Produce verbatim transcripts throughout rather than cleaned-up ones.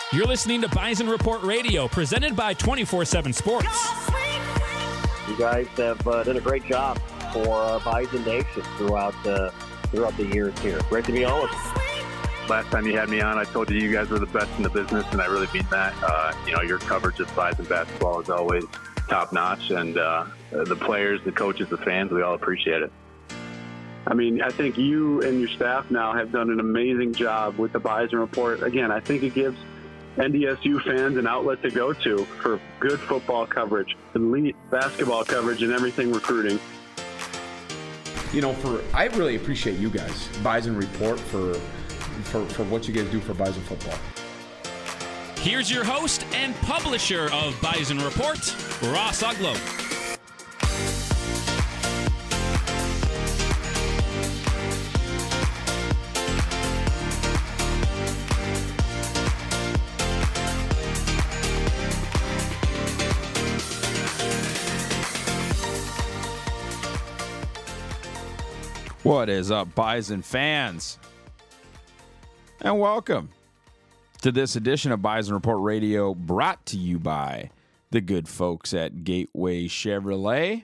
You're listening to Bison Report Radio, presented by twenty-four seven Sports. You guys have uh, done a great job for uh, Bison Nation throughout, uh, throughout the years here. Great to be on with you. Last time you had me on, I told you you guys were the best in the business, and I really mean that. Uh, you know, your coverage of Bison basketball is always top-notch, and uh, the players, the coaches, the fans, we all appreciate it. I mean, I think you and your staff now have done an amazing job with the Bison Report. Again, I think it gives N D S U fans an outlet to go to for good football coverage, elite basketball coverage, and everything recruiting. You know, for I really appreciate you guys, Bison Report, for for, for what you guys do for Bison football. Here's your host and publisher of Bison Report, Ross Uglum. What is up, Bison fans? And welcome to this edition of Bison Report Radio, brought to you by the good folks at Gateway Chevrolet.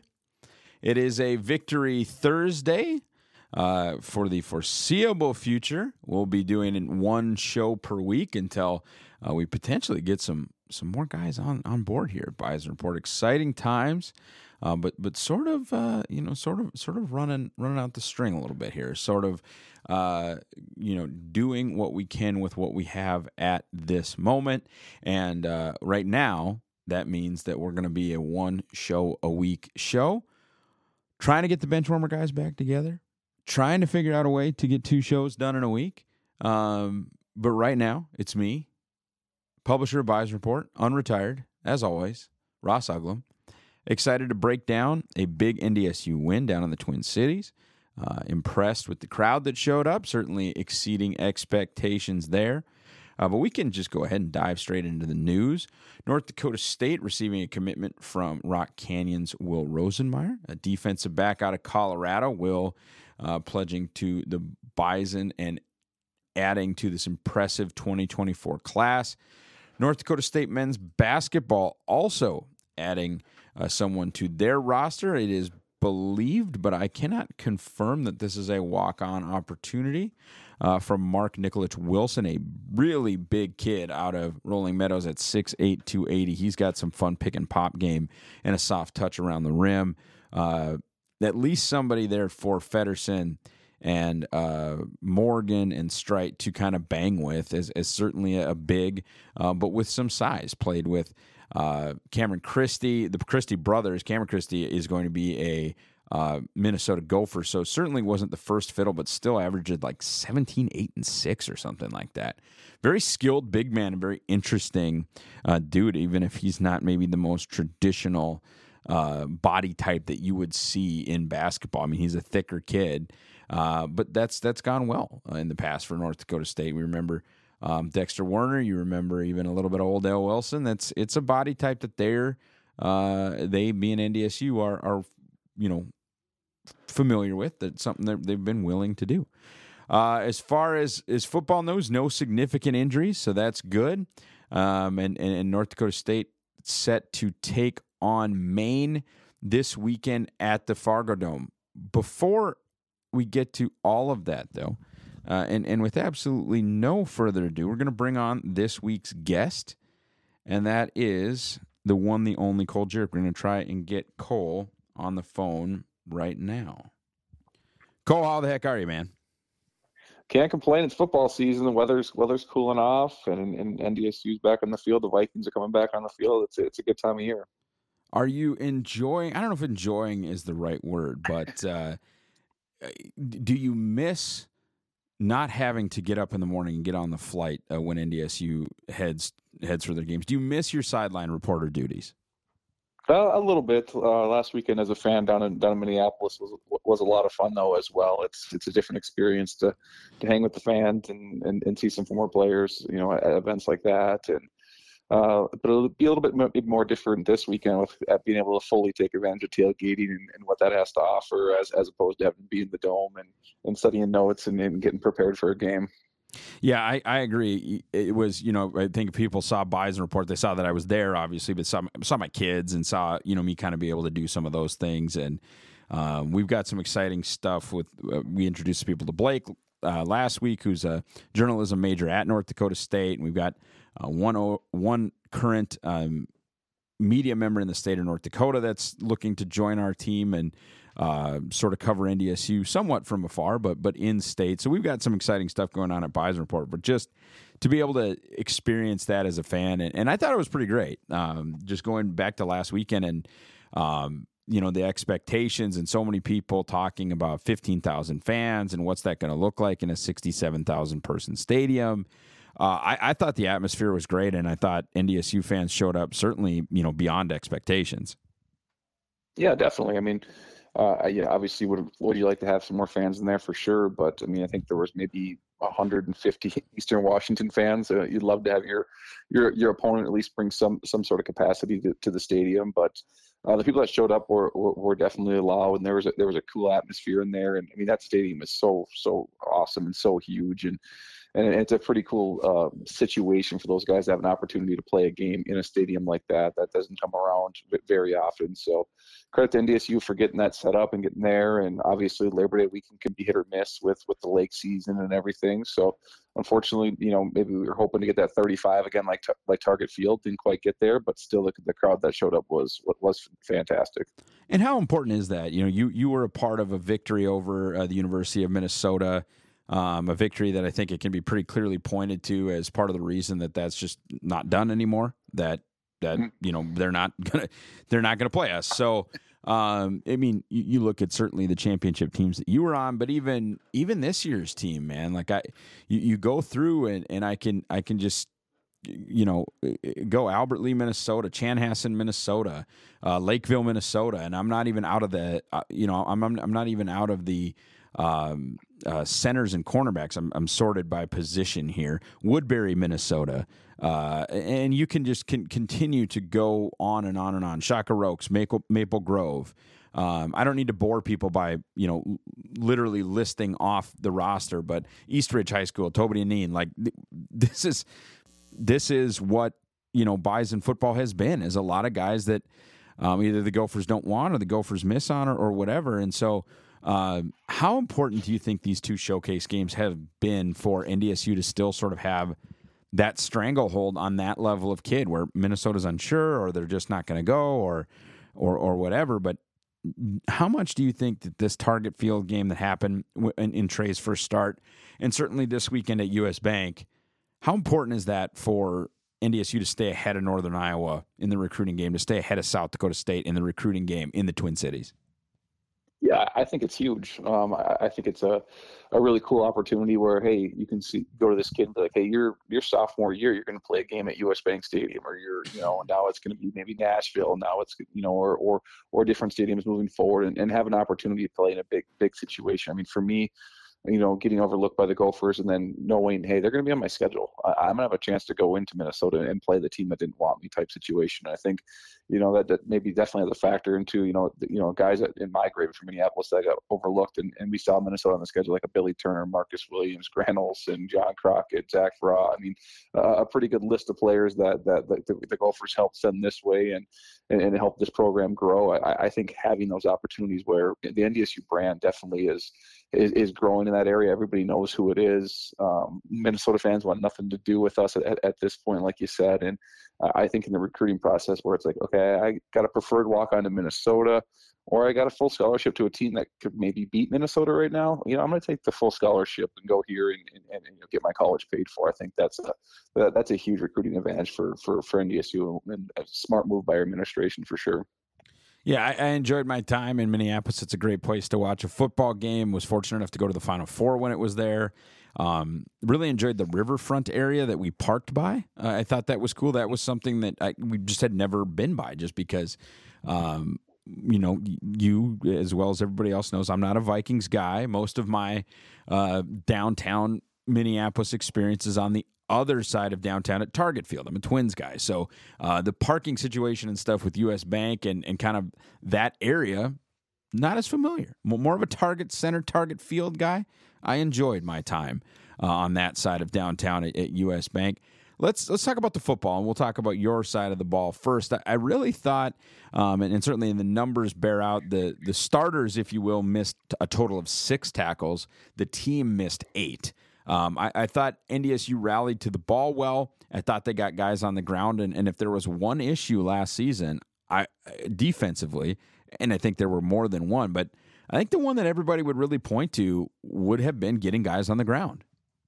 It is a Victory Thursday. Uh, for the foreseeable future, we'll be doing one show per week until uh, we potentially get some some more guys on, on board here at Bison Report. Exciting times. Uh, but but sort of uh, you know sort of sort of running running out the string a little bit here, sort of uh, you know doing what we can with what we have at this moment, and uh, right now that means that we're going to be a one show a week show, trying to get the Benchwarmer guys back together, trying to figure out a way to get two shows done in a week. Um, but right now it's me, publisher of Bison Report, unretired as always, Ross Uglum. Excited to break down a big N D S U win down in the Twin Cities. Uh, impressed with the crowd that showed up, certainly exceeding expectations there. Uh, but we can just go ahead and dive straight into the news. North Dakota State receiving a commitment from Rock Canyon's Will Rosenmeyer, a defensive back out of Colorado. Will uh, pledging to the Bison and adding to this impressive twenty twenty-four class. North Dakota State men's basketball also adding Uh, someone to their roster. It is believed, but I cannot confirm that this is a walk-on opportunity uh, from Mark Nikolic Wilson, a really big kid out of Rolling Meadows at six eight, two eighty. He's got some fun pick-and-pop game and a soft touch around the rim. Uh, at least somebody there for Feddersen and uh, Morgan and Strite to kind of bang with as, as certainly a big, uh, but with some size, played with Uh, Cameron Christie, the Christie brothers. Cameron Christie is going to be a uh, Minnesota Gopher, so certainly wasn't the first fiddle, but still averaged like seventeen, eight, and six or something like that. Very skilled big man and very interesting uh, dude, even if he's not maybe the most traditional uh, body type that you would see in basketball. I mean, he's a thicker kid, uh, but that's that's gone well uh, in the past for North Dakota State. We remember Um, Dexter Werner, you remember even a little bit of Old Dale Wilson. That's it's a body type that they're uh, they being N D S U are are you know familiar with. That's something that they've been willing to do. Uh, as far as as football knows, no significant injuries, so that's good. Um, and, and and North Dakota State set to take on Maine this weekend at the Fargo Dome. Before we get to all of that, though. Uh, and, and with absolutely no further ado, we're going to bring on this week's guest, and that is the one, the only Cole Jurek. We're going to try and get Cole on the phone right now. Cole, how the heck are you, man? Can't complain. It's football season. The weather's weather's cooling off, and, and N D S U's back on the field. The Vikings are coming back on the field. It's a, it's a good time of year. Are you enjoying? I don't know if enjoying is the right word, but uh, do you miss not having to get up in the morning and get on the flight uh, when N D S U heads heads for their games? Do you miss your sideline reporter duties? Uh, a little bit. Uh, last weekend as a fan down in down in Minneapolis was was a lot of fun though as well. It's it's a different experience to, to hang with the fans and, and, and see some former players, you know, at events like that. And uh, but it'll be a little bit more different this weekend with at being able to fully take advantage of tailgating and, and what that has to offer, as as opposed to having to be in the dome and, and studying notes and, and getting prepared for a game. Yeah, I, I agree. It was, you know, I think people saw Bison Report. They saw that I was there, obviously, but saw, saw my kids and saw, you know, me kind of be able to do some of those things. And um, we've got some exciting stuff with, uh, we introduced people to Blake uh, last week, who's a journalism major at North Dakota State. And we've got uh, one, o- one current um, media member in the state of North Dakota that's looking to join our team and Uh, sort of cover N D S U somewhat from afar, but but in state. So we've got some exciting stuff going on at Bison Report. But just to be able to experience that as a fan, and, and I thought it was pretty great. Um, just going back to last weekend, and um, you know, the expectations, and so many people talking about fifteen thousand fans and what's that going to look like in a sixty-seven thousand person stadium. Uh, I, I thought the atmosphere was great, and I thought N D S U fans showed up certainly, you know, beyond expectations. Yeah, definitely. I mean. Uh, yeah, obviously, would would you like to have some more fans in there for sure? But I mean, I think there was maybe one hundred fifty Eastern Washington fans. Uh, you'd love to have your your your opponent at least bring some some sort of capacity to, to the stadium. But uh, the people that showed up were, were were definitely loud, and there was a, there was a cool atmosphere in there. And I mean, that stadium is so so awesome and so huge, and and it's a pretty cool uh, situation for those guys to have an opportunity to play a game in a stadium like that. That doesn't come around very often. So credit to N D S U for getting that set up and getting there. And obviously Labor Day weekend can be hit or miss with, with the lake season and everything. So unfortunately, you know, maybe we were hoping to get that thirty-five again, like like Target Field. Didn't quite get there, but still the, the crowd that showed up was was fantastic. And how important is that? You know, you you were a part of a victory over uh, the University of Minnesota. Um, a victory that I think it can be pretty clearly pointed to as part of the reason that that's just not done anymore. That that you know they're not gonna they're not gonna play us. So um, I mean, you, you look at certainly the championship teams that you were on, but even even this year's team, man. Like I, you, you go through and, and I can I can just you know go Albert Lee, Minnesota, Chanhassen, Minnesota, uh, Lakeville, Minnesota, and I'm not even out of the uh, you know I'm I'm, I'm not even out of the. Um, uh, centers and cornerbacks. I'm, I'm sorted by position here. Woodbury, Minnesota, uh, and you can just can continue to go on and on and on. Shaka Rokes, Maple, Maple Grove. Um, I don't need to bore people by you know literally listing off the roster, but Eastridge High School, Toby and Neen, like th- this is this is what you know Bison football has been. Is a lot of guys that um, either the Gophers don't want or the Gophers miss on or, or whatever, and so. Uh, how important do you think these two showcase games have been for N D S U to still sort of have that stranglehold on that level of kid where Minnesota's unsure or they're just not going to go or, or, or whatever? But how much do you think that this Target Field game that happened in, in Trey's first start and certainly this weekend at U S Bank, how important is that for N D S U to stay ahead of Northern Iowa in the recruiting game, to stay ahead of South Dakota State in the recruiting game in the Twin Cities? Yeah, I think it's huge. Um, I, I think it's a, a really cool opportunity where, hey, you can see go to this kid and be like, hey, your your sophomore year, you're going to play a game at U S Bank Stadium, or you're, you know, now it's going to be maybe Nashville, now it's, you know, or or or different stadiums moving forward, and, and have an opportunity to play in a big big situation. I mean, for me, you know, getting overlooked by the Gophers and then knowing, hey, they're going to be on my schedule. I, I'm going to have a chance to go into Minnesota and play the team that didn't want me type situation. I think, you know, that, that maybe definitely has a factor into, you know, the, you know, guys that in migrated from Minneapolis that got overlooked, and, and we saw Minnesota on the schedule like a Billy Turner, Marcus Williams, Grant Olson, John Crockett, Zach Farah. I mean, uh, a pretty good list of players that that, that the, the Gophers helped send this way and and, and help this program grow. I, I think having those opportunities where the N D S U brand definitely is is, is growing in that area. Everybody knows who it is. Um, Minnesota fans want nothing to do with us at, at this point, like you said. And uh, I think in the recruiting process where it's like, okay, I got a preferred walk on to Minnesota, or I got a full scholarship to a team that could maybe beat Minnesota right now. You know, I'm going to take the full scholarship and go here and, and, and you know, get my college paid for. I think that's a that, that's a huge recruiting advantage for for for N D S U, and a smart move by our administration for sure. Yeah, I, I enjoyed my time in Minneapolis. It's a great place to watch a football game. Was fortunate enough to go to the Final Four when it was there. Um, really enjoyed the riverfront area that we parked by. Uh, I thought that was cool. That was something that I, we just had never been by, just because, um, you know, you as well as everybody else knows, I'm not a Vikings guy. Most of my uh, downtown Minneapolis experiences on the other side of downtown at Target Field. I'm a Twins guy. So uh, the parking situation and stuff with U S Bank and, and kind of that area, not as familiar. More of a Target Center, Target Field guy. I enjoyed my time. uh, on that side of downtown at, at U S Bank. Let's let's talk about the football, and we'll talk about your side of the ball first. I, I really thought, um, and, and certainly the numbers bear out, the the starters, if you will, missed a total of six tackles. The team missed eight. Um, I, I thought N D S U rallied to the ball well. I thought they got guys on the ground, and, and if there was one issue last season, I defensively, and I think there were more than one, but I think the one that everybody would really point to would have been getting guys on the ground.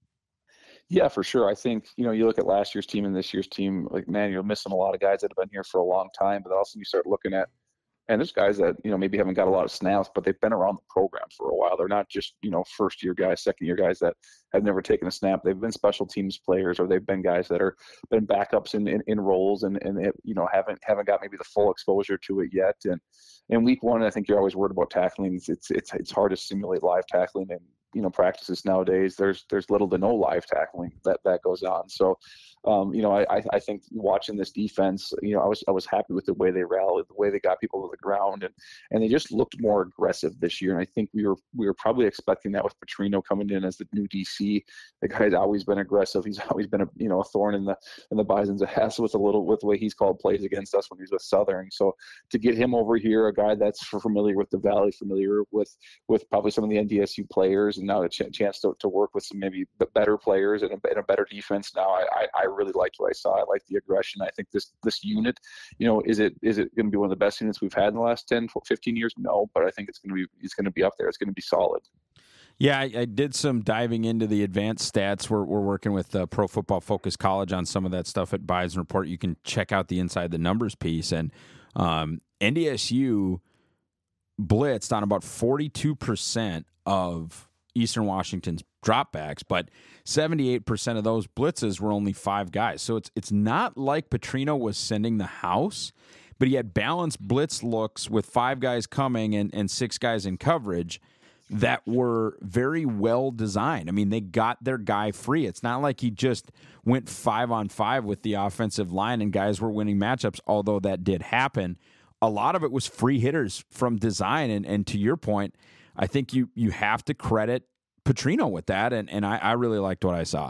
Yeah, for sure. I think, you know, you look at last year's team and this year's team, like, man, you're missing a lot of guys that have been here for a long time, but also you start looking at, and there's guys that, you know, maybe haven't got a lot of snaps, but they've been around the program for a while. They're not just, you know, first year guys, second year guys that have never taken a snap. They've been special teams players, or they've been guys that are been backups in, in, in roles and, and, it, you know, haven't, haven't got maybe the full exposure to it yet. And in week one, I think you're always worried about tackling. It's, it's, it's, it's hard to simulate live tackling, and, you know, practices nowadays, there's there's little to no live tackling that, that goes on. So, um, you know, I, I think watching this defense, you know, I was I was happy with the way they rallied, the way they got people to the ground, and and they just looked more aggressive this year. And I think we were we were probably expecting that with Petrino coming in as the new D C. The guy's always been aggressive. He's always been a you know a thorn in the in the Bison's ass with a little with the way he's called plays against us when he was with Southern. So to get him over here, a guy that's familiar with the Valley, familiar with with probably some of the N D S U players, and now a ch- chance to, to work with some maybe better players and a, and a better defense. Now I, I, I really liked what I saw. I like the aggression. I think this this unit, you know, is it is it going to be one of the best units we've had in the last ten, fifteen years? No, but I think it's going to be it's going to be up there. It's going to be solid. Yeah, I, I did some diving into the advanced stats. We're we're working with uh, Pro Football Focus College on some of that stuff at Bison Report. You can check out the Inside the Numbers piece, and um, N D S U blitzed on about forty-two percent of Eastern Washington's dropbacks, but seventy-eight percent of those blitzes were only five guys. So it's it's not like Petrino was sending the house, but he had balanced blitz looks with five guys coming and, and six guys in coverage that were very well designed. I mean, they got their guy free. It's not like he just went five on five with the offensive line and guys were winning matchups, although that did happen. A lot of it was free hitters from design, and, and to your point, I think you you have to credit Petrino with that, and, and I, I really liked what I saw.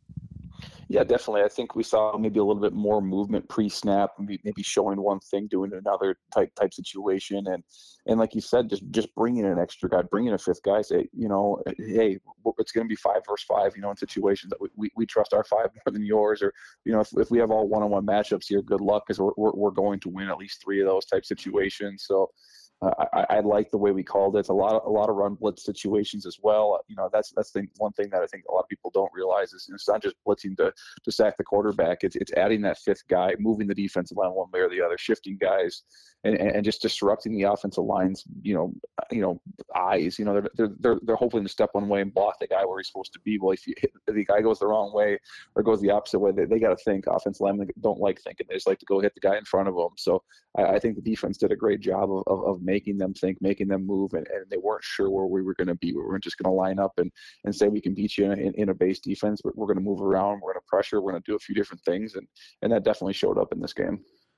Yeah, definitely. I think we saw maybe a little bit more movement pre-snap, maybe, maybe showing one thing, doing another type type situation, and and like you said, just just bringing an extra guy, bringing a fifth guy. Say, you know, hey, it's going to be five versus five. You know, in situations that we, we, we trust our five more than yours, or you know, if if we have all one-on-one matchups here, good luck, because we're, we're we're going to win at least three of those type situations. So. Uh, I, I like the way we called it. It's a lot of a lot of run blitz situations as well. You know, that's that's the one thing that I think a lot of people don't realize is it's not just blitzing to to sack the quarterback. It's it's adding that fifth guy, moving the defensive line one way or the other, shifting guys, and, and just disrupting the offensive line's you know you know eyes. You know, they're they're they're, they're hoping to step one way and block the guy where he's supposed to be. Well, if, you, if the guy goes the wrong way or goes the opposite way, they, they got to think. Offensive linemen don't like thinking; they just like to go hit the guy in front of them. So I, I think the defense did a great job of of, of making them think, making them move, and, and they weren't sure where we were going to be. We weren't just going to line up and, and say we can beat you in, in, in a base defense, but we're going to move around, we're going to pressure, we're going to do a few different things, and and that definitely showed up in this game.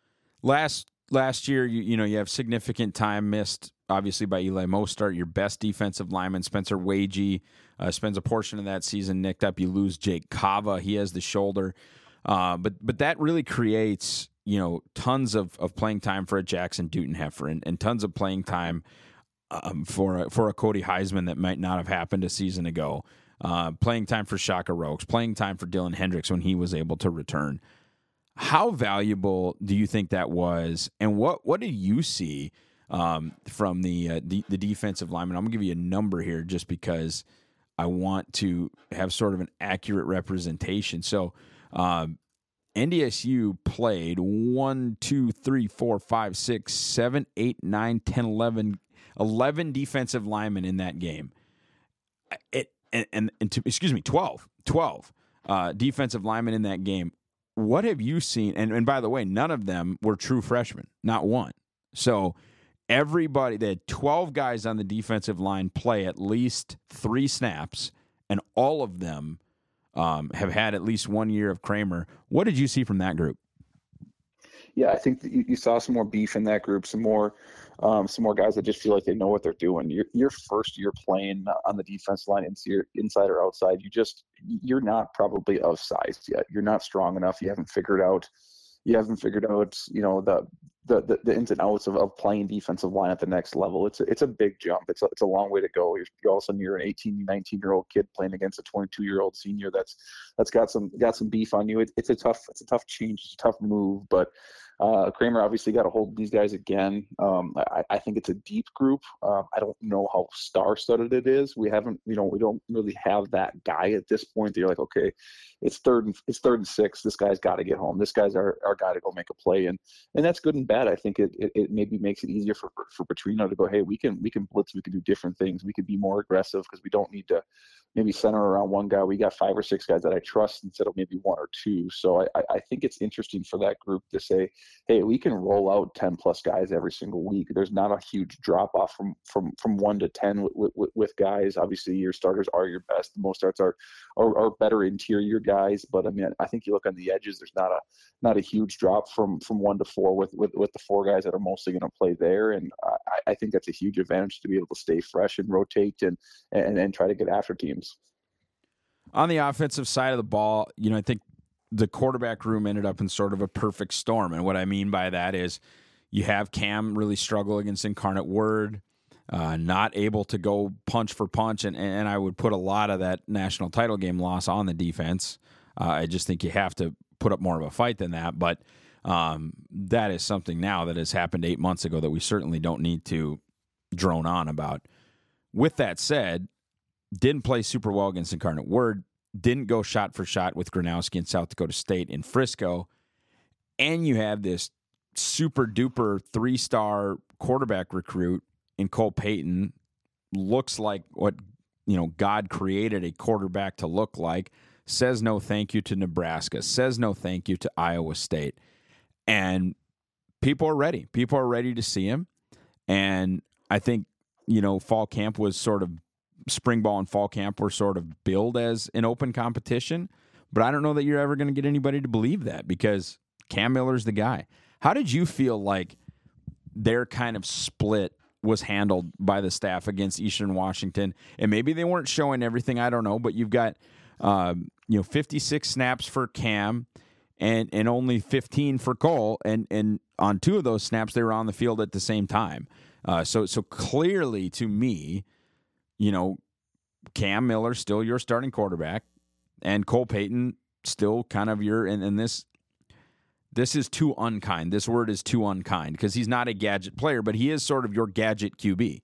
Last last year, you, you know, you have significant time missed, obviously, by Eli Mostert, your best defensive lineman. Spencer Wagee uh, spends a portion of that season nicked up. You lose Jake Cava. He has the shoulder. Uh, but but that really creates, you know, tons of, of playing time for a Jackson Dutenheffer and, and tons of playing time um, for, a, for a Cody Heisman that might not have happened a season ago. Uh, playing time for Shaka Rokes, playing time for Dylan Hendricks when he was able to return. How valuable do you think that was, and what what do you see um, from the, uh, the the defensive lineman? I'm gonna give you a number here just because I want to have sort of an accurate representation. So um, N D S U played one, two, three, four, five, six, seven, eight, nine, ten, eleven, eleven defensive linemen in that game. It and and, and to, excuse me, twelve, twelve uh, defensive linemen in that game. What have you seen? And, and by the way, none of them were true freshmen, not one. So everybody, they had twelve guys on the defensive line play at least three snaps, and all of them um, have had at least one year of Kramer. What did you see from that group? yeah, I think that you, you saw some more beef in that group, some more, um, some more guys that just feel like they know what they're doing. Your your first year playing on the defense line, inside or outside, you just you're not probably of size yet. You're not strong enough. You haven't figured out, you haven't figured out, you know, the the the, the ins and outs of, of playing defensive line at the next level. It's a, it's a big jump. It's a, it's a long way to go. You're, all of a sudden you're an eighteen, nineteen year old kid playing against a twenty-two year old senior that's that's got some got some beef on you. It, it's a tough it's a tough change, it's a tough move, but. Uh, Kramer obviously got a hold of these guys again. Um, I, I think it's a deep group. Uh, I don't know how star-studded it is. We haven't, you know, we don't really have that guy at this point that you're like, okay, it's third and it's third and six. This guy's got to get home. This guy's our, our guy to go make a play, and and that's good and bad. I think it, it, it maybe makes it easier for for Petrino to go, hey, we can we can blitz, we can do different things, we can be more aggressive because we don't need to maybe center around one guy. We got five or six guys that I trust instead of maybe one or two. So I, I think it's interesting for that group to say, hey, we can roll out ten plus guys every single week. There's not a huge drop off from from from one to ten with, with, with guys. Obviously, your starters are your best. The most starts are, are are better interior guys. But I mean, I think you look on the edges. There's not a not a huge drop from from one to four with with, with the four guys that are mostly going to play there. And I, I think that's a huge advantage to be able to stay fresh and rotate and and and try to get after teams. On the offensive side of the ball, you know, I think the quarterback room ended up in sort of a perfect storm. And what I mean by that is you have Cam really struggle against Incarnate Word, uh, not able to go punch for punch. And, and I would put a lot of that national title game loss on the defense. Uh, I just think you have to put up more of a fight than that. But um, that is something now that has happened eight months ago that we certainly don't need to drone on about. With that said, didn't play super well against Incarnate Word, didn't go shot for shot with Gronowski and South Dakota State in Frisco, and you have this super duper three-star quarterback recruit in Cole Payton, looks like what, you know, God created a quarterback to look like, says no thank you to Nebraska, says no thank you to Iowa State, and people are ready. People are ready to see him, and I think, you know, fall camp was sort of spring ball and fall camp were sort of billed as an open competition, but I don't know that you're ever going to get anybody to believe that because Cam Miller's the guy. How did you feel like their kind of split was handled by the staff against Eastern Washington? And maybe they weren't showing everything, I don't know, but you've got um, you know fifty-six snaps for Cam and and only fifteen for Cole, and and on two of those snaps they were on the field at the same time. Uh, so so clearly to me, you know, Cam Miller still your starting quarterback, and Cole Payton still kind of your, and, and this this is too unkind. This word is too unkind because he's not a gadget player, but he is sort of your gadget Q B.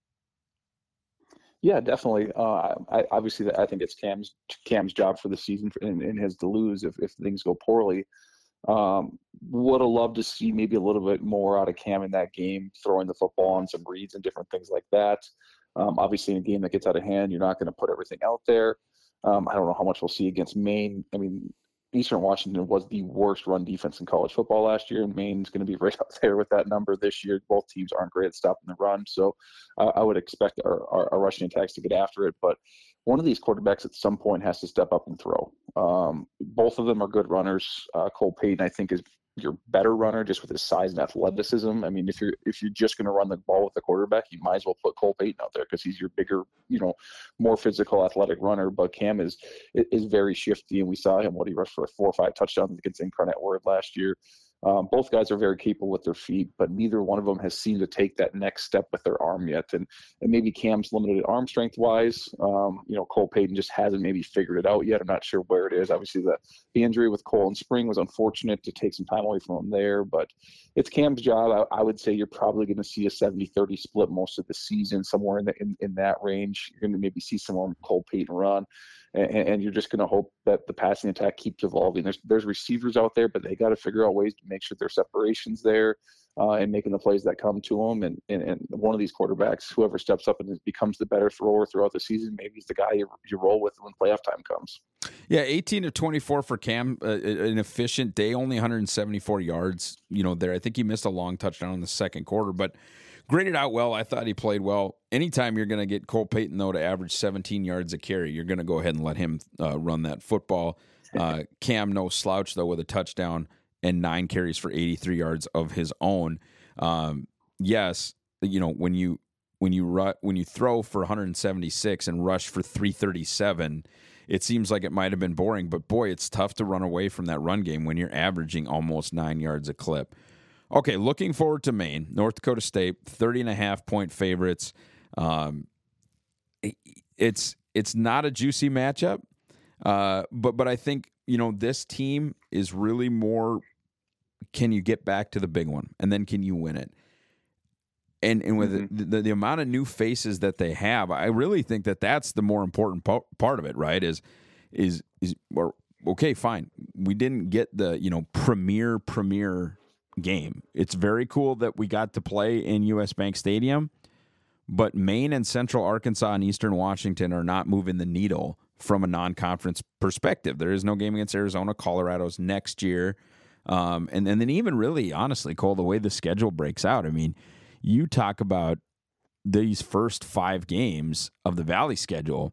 Yeah, definitely. Uh, I, obviously, I think it's Cam's Cam's job for the season and, and his to lose if, if things go poorly. Um, would have loved to see maybe a little bit more out of Cam in that game, throwing the football and some reads and different things like that. Um, obviously, in a game that gets out of hand, you're not going to put everything out there. Um, I don't know how much we'll see against Maine. I mean, Eastern Washington was the worst run defense in college football last year, and Maine's going to be right up there with that number this year. Both teams aren't great at stopping the run, so uh, I would expect our, our, our rushing attacks to get after it. But one of these quarterbacks at some point has to step up and throw. Um, both of them are good runners. Uh, Cole Payton, I think, is your better runner just with his size and athleticism. I mean, if you're if you're just going to run the ball with the quarterback, you might as well put Cole Payton out there because he's your bigger, you know, more physical, athletic runner. But Cam is is very shifty, and we saw him what he rushed for four or five touchdowns against Incarnate Word last year. Um, both guys are very capable with their feet, but neither one of them has seemed to take that next step with their arm yet. And and maybe Cam's limited arm strength wise. Um, you know, Cole Payton just hasn't maybe figured it out yet. I'm not sure where it is. Obviously, the, the injury with Cole in spring was unfortunate to take some time away from him there, but it's Cam's job. I, I would say you're probably going to see a seventy thirty split most of the season, somewhere in, the, in, in that range. You're going to maybe see some more Cole Payton run. And, and you're just going to hope that the passing attack keeps evolving. There's there's receivers out there, but they got to figure out ways to make sure their separation's there uh, and making the plays that come to them. And, and and one of these quarterbacks, whoever steps up and becomes the better thrower throughout the season, maybe he's the guy you, you roll with when playoff time comes. Yeah, eighteen of twenty-four for Cam, uh, an efficient day, only one hundred seventy-four yards. You know, there. I think he missed a long touchdown in the second quarter, but graded out well. I thought he played well. Anytime you're going to get Cole Payton, though, to average seventeen yards a carry, you're going to go ahead and let him uh, run that football. Uh, Cam, no slouch, though, with a touchdown and nine carries for eighty-three yards of his own. Um, yes, you know, when you when you ru- when you throw for one hundred seventy-six and rush for three thirty-seven, it seems like it might have been boring, but boy, it's tough to run away from that run game when you're averaging almost nine yards a clip. Okay, looking forward to Maine, North Dakota State, thirty and a half point favorites. Um, it's it's not a juicy matchup, uh, but but I think, you know, this team is really more, can you get back to the big one, and then can you win it? And and with mm-hmm. the, the the amount of new faces that they have, I really think that that's the more important po- part of it, right? Is is is or, okay, fine, we didn't get the, you know, premier premier game. It's very cool that we got to play in U S Bank Stadium, but Maine and Central Arkansas and Eastern Washington are not moving the needle from a non-conference perspective. There is no game against Arizona. Colorado's next year. Um, and, and then even really, honestly, Cole, the way the schedule breaks out, I mean, you talk about these first five games of the Valley schedule.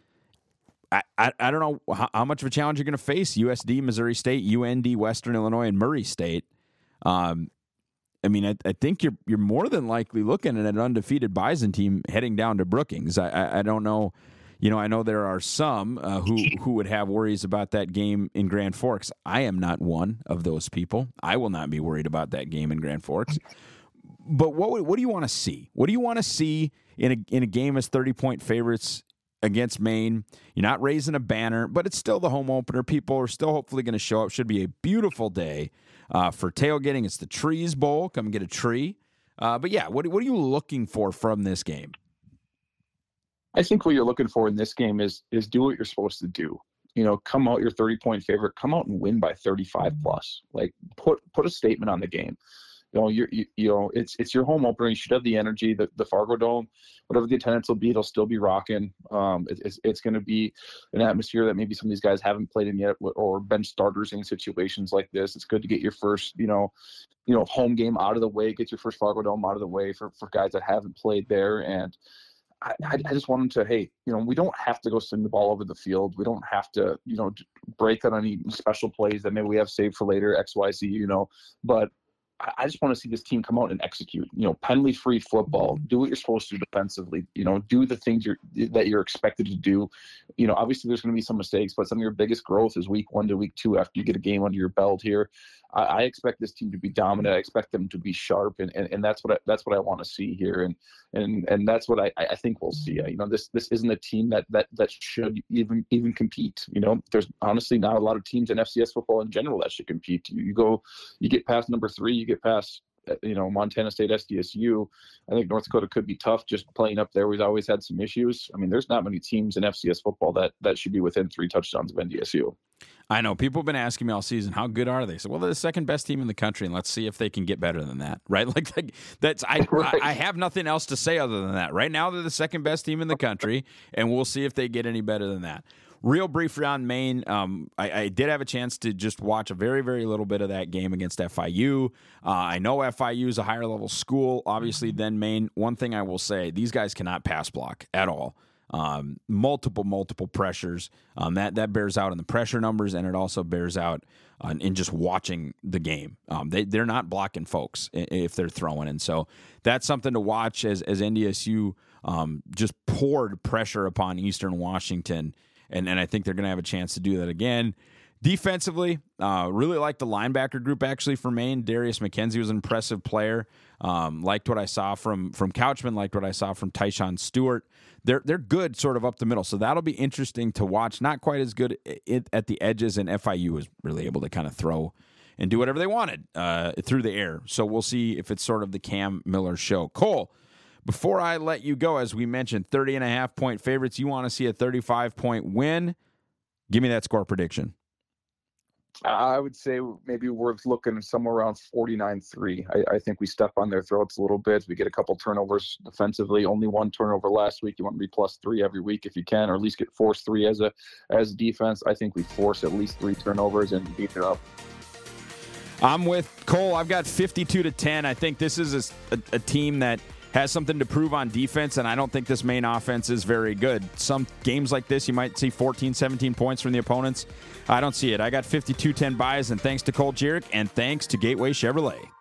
I, I, I don't know how, how much of a challenge you're going to face. U S D, Missouri State, U N D, Western Illinois, and Murray State. Um, I mean, I, I think you're you're more than likely looking at an undefeated Bison team heading down to Brookings. I, I, I don't know. You know, I know there are some uh, who, who would have worries about that game in Grand Forks. I am not one of those people. I will not be worried about that game in Grand Forks. But what what do you want to see? What do you want to see in a in a game as thirty-point favorites against Maine? You're not raising a banner, but it's still the home opener. People are still hopefully going to show up. Should be a beautiful day uh, for tailgating. It's the Trees Bowl. Come get a tree. Uh, but, yeah, what, what are you looking for from this game? I think what you're looking for in this game is is do what you're supposed to do. You know, come out your thirty-point favorite. Come out and win by thirty-five plus. Like, put put a statement on the game. You know, you're, you you know, it's it's your home opener. You should have the energy. The the Fargo Dome, whatever the attendance will be, it'll still be rocking. Um, it, it's it's going to be an atmosphere that maybe some of these guys haven't played in yet, or been starters in situations like this. It's good to get your first, you know, you know, home game out of the way. Get your first Fargo Dome out of the way for for guys that haven't played there. And I, I just want them to, hey, you know, we don't have to go send the ball over the field. We don't have to, you know, break on any special plays that maybe we have saved for later, X, Y, Z, you know, but I just want to see this team come out and execute, you know, penalty-free football, do what you're supposed to defensively, you know, do the things you're, that you're expected to do. You know, obviously there's going to be some mistakes, but some of your biggest growth is week one to week two after you get a game under your belt here. I, I expect this team to be dominant. I expect them to be sharp, and, and, and that's what I, that's what I want to see here, and and and that's what I, I think we'll see. You know, this this isn't a team that that that should even even compete. You know, there's honestly not a lot of teams in F C S football in general that should compete. You, you go, you get past number three, you get past, you know, Montana State, S D S U. I think North Dakota could be tough just playing up there. We've always had some issues. I mean, there's not many teams in F C S football that that should be within three touchdowns of N D S U. I know people have been asking me all season, how good are they? So, well, they're the second best team in the country, and let's see if they can get better than that, right? Like, like that's I, right. I I have nothing else to say other than that. Right now, they're the second best team in the country, and we'll see if they get any better than that. Real briefly on Maine, um, I, I did have a chance to just watch a very, very little bit of that game against F I U. Uh, I know F I U is a higher level school, obviously, than Maine. One thing I will say, these guys cannot pass block at all. Um, multiple, multiple pressures. Um, that that bears out in the pressure numbers, and it also bears out uh, in just watching the game. Um, they they're not blocking folks if they're throwing, and so that's something to watch as as N D S U um, just poured pressure upon Eastern Washington, and and I think they're going to have a chance to do that again. Defensively, uh, really liked the linebacker group actually for Maine. Darius McKenzie was an impressive player. Um, liked what I saw from from Couchman. Liked what I saw from Tyshawn Stewart. They're they're good sort of up the middle, so that'll be interesting to watch. Not quite as good at, at the edges, and F I U was really able to kind of throw and do whatever they wanted uh, through the air. So we'll see if it's sort of the Cam Miller show. Cole, before I let you go, as we mentioned, thirty and a half point favorites. You want to see a thirty-five point win? Give me that score prediction. I would say maybe we're looking somewhere around forty-nine three. I, I think we step on their throats a little bit. We get a couple turnovers defensively. Only one turnover last week. You want to be plus three every week if you can, or at least get force three as a as a defense. I think we force at least three turnovers and beat it up. I'm with Cole. I've got fifty-two to ten. I think this is a, a, a team that has something to prove on defense, and I don't think this Maine offense is very good. Some games like this, you might see fourteen, seventeen points from the opponents. I don't see it. I got fifty-two ten Bison, thanks to Cole Jerick, and thanks to Gateway Chevrolet.